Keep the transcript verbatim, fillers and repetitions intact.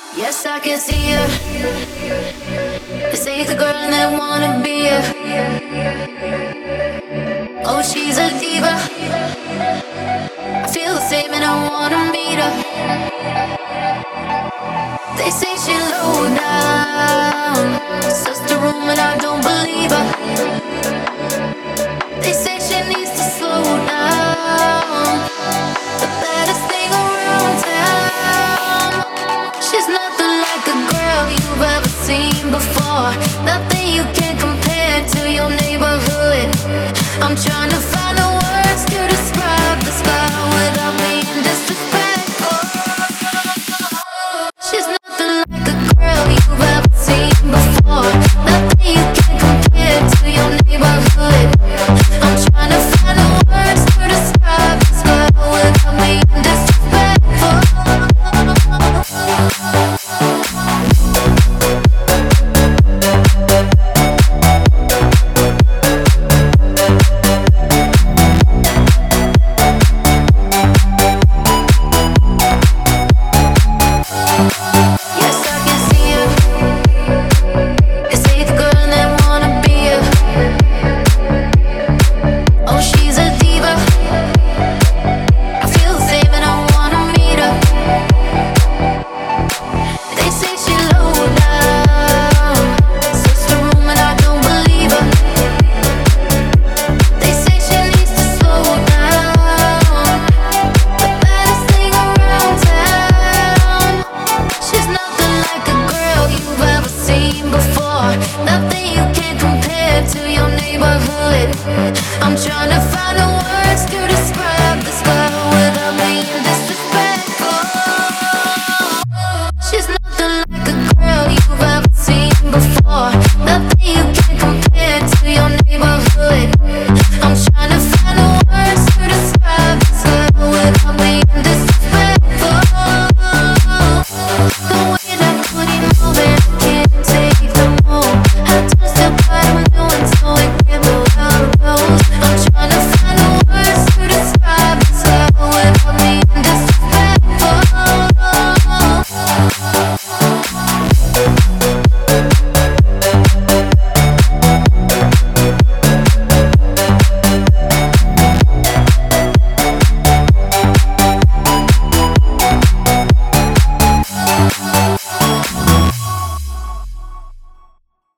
Yes, I can see her. This ain't the girl that wanna be her. Oh, she's a diva. I feel the same and I wanna meet her. They say she's low down, such the room and I don't believe her. They say she needs to slow down, the baddest thing around town. She's nothing like a girl you've ever seen before, nothing you can compare to your neighborhood. I'm trying to find